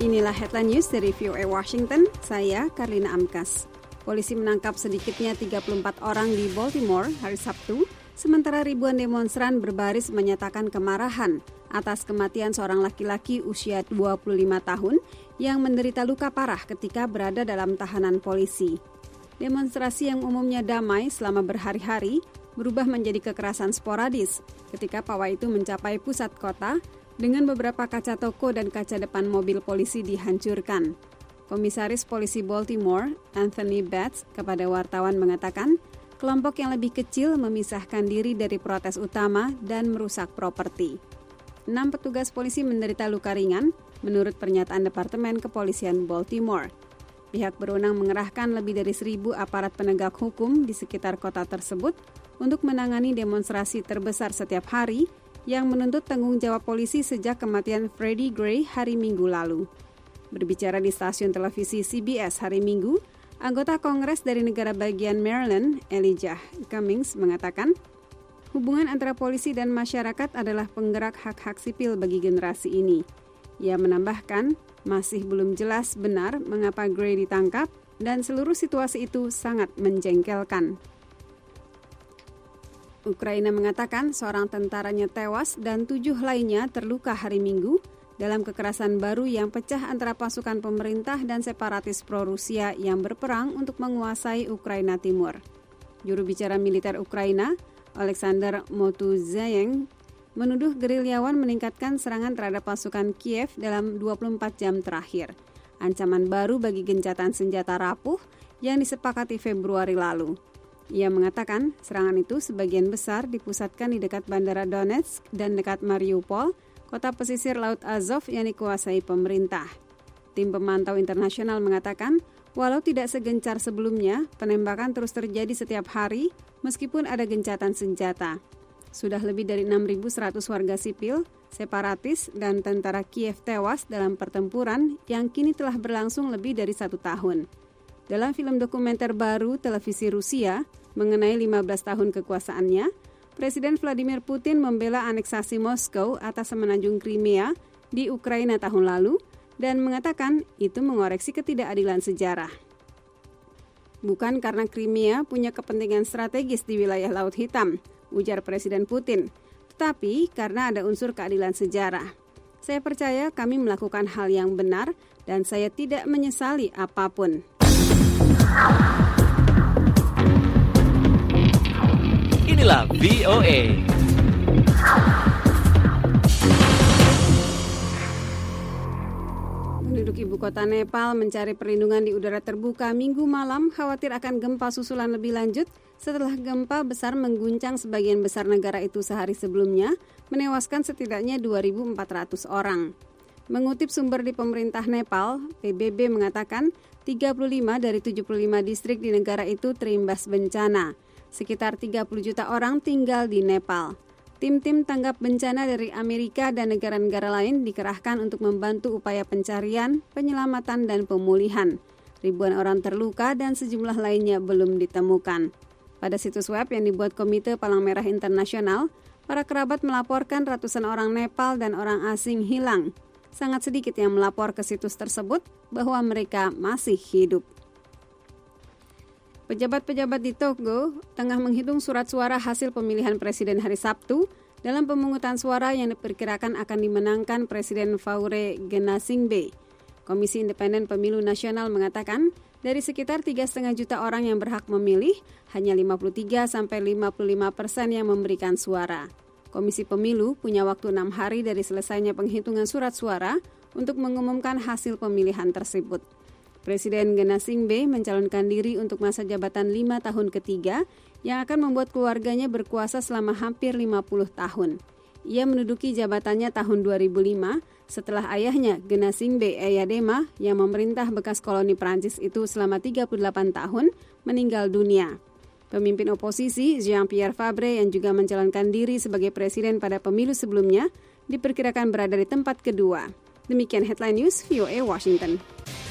Inilah headline news dari VOA Washington, saya Karlina Amkas. Polisi menangkap sedikitnya 34 orang di Baltimore hari Sabtu, sementara ribuan demonstran berbaris menyatakan kemarahan atas kematian seorang laki-laki usia 25 tahun yang menderita luka parah ketika berada dalam tahanan polisi. Demonstrasi yang umumnya damai selama berhari-hari berubah menjadi kekerasan sporadis ketika pawai itu mencapai pusat kota dengan beberapa kaca toko dan kaca depan mobil polisi dihancurkan. Komisaris Polisi Baltimore, Anthony Bates, kepada wartawan mengatakan, kelompok yang lebih kecil memisahkan diri dari protes utama dan merusak properti. 6 petugas polisi menderita luka ringan, menurut pernyataan Departemen Kepolisian Baltimore. Pihak berwenang mengerahkan lebih dari 1.000 aparat penegak hukum di sekitar kota tersebut untuk menangani demonstrasi terbesar setiap hari yang menuntut tanggung jawab polisi sejak kematian Freddie Gray hari Minggu lalu. Berbicara di stasiun televisi CBS hari Minggu, anggota Kongres dari negara bagian Maryland, Elijah Cummings, mengatakan, hubungan antara polisi dan masyarakat adalah penggerak hak-hak sipil bagi generasi ini. Ia menambahkan, masih belum jelas benar mengapa Gray ditangkap dan seluruh situasi itu sangat menjengkelkan. Ukraina mengatakan seorang tentaranya tewas dan 7 lainnya terluka hari Minggu dalam kekerasan baru yang pecah antara pasukan pemerintah dan separatis pro-Rusia yang berperang untuk menguasai Ukraina Timur. Juru bicara militer Ukraina, Alexander Motuzayeng, menuduh gerilyawan meningkatkan serangan terhadap pasukan Kiev dalam 24 jam terakhir. Ancaman baru bagi gencatan senjata rapuh yang disepakati Februari lalu. Ia mengatakan serangan itu sebagian besar dipusatkan di dekat Bandara Donetsk dan dekat Mariupol, kota pesisir Laut Azov yang dikuasai pemerintah. Tim pemantau internasional mengatakan, walau tidak segencar sebelumnya, penembakan terus terjadi setiap hari meskipun ada gencatan senjata. Sudah lebih dari 6.100 warga sipil, separatis, dan tentara Kiev tewas dalam pertempuran yang kini telah berlangsung lebih dari 1 tahun. Dalam film dokumenter baru televisi Rusia mengenai 15 tahun kekuasaannya, Presiden Vladimir Putin membela aneksasi Moskow atas semenanjung Crimea di Ukraina tahun lalu dan mengatakan itu mengoreksi ketidakadilan sejarah. Bukan karena Crimea punya kepentingan strategis di wilayah Laut Hitam, ujar Presiden Putin, tetapi karena ada unsur keadilan sejarah. Saya percaya kami melakukan hal yang benar dan saya tidak menyesali apapun. Inilah VOA. Penduduk ibu kota Nepal mencari perlindungan di udara terbuka Minggu malam khawatir akan gempa susulan lebih lanjut setelah gempa besar mengguncang sebagian besar negara itu sehari sebelumnya, menewaskan setidaknya 2.400 orang. Mengutip sumber di pemerintah Nepal, PBB mengatakan 35 dari 75 distrik di negara itu terimbas bencana. Sekitar 30 juta orang tinggal di Nepal. Tim-tim tanggap bencana dari Amerika dan negara-negara lain dikerahkan untuk membantu upaya pencarian, penyelamatan, dan pemulihan. Ribuan orang terluka dan sejumlah lainnya belum ditemukan. Pada situs web yang dibuat Komite Palang Merah Internasional, para kerabat melaporkan ratusan orang Nepal dan orang asing hilang. Sangat sedikit yang melapor ke situs tersebut bahwa mereka masih hidup. Pejabat-pejabat di Togo tengah menghitung surat suara hasil pemilihan presiden hari Sabtu dalam pemungutan suara yang diperkirakan akan dimenangkan Presiden Faure Gnassingbé. Komisi Independen Pemilu Nasional mengatakan dari sekitar 3,5 juta orang yang berhak memilih, hanya 53-55% yang memberikan suara. Komisi Pemilu punya waktu 6 hari dari selesainya penghitungan surat suara untuk mengumumkan hasil pemilihan tersebut. Presiden Gnassingbé mencalonkan diri untuk masa jabatan 5 tahun ketiga yang akan membuat keluarganya berkuasa selama hampir 50 tahun. Ia menduduki jabatannya tahun 2005 setelah ayahnya Gnassingbé Eyadema yang memerintah bekas koloni Prancis itu selama 38 tahun meninggal dunia. Pemimpin oposisi Jean-Pierre Fabre yang juga mencalonkan diri sebagai presiden pada pemilu sebelumnya diperkirakan berada di tempat kedua. Demikian Headline News VOA Washington.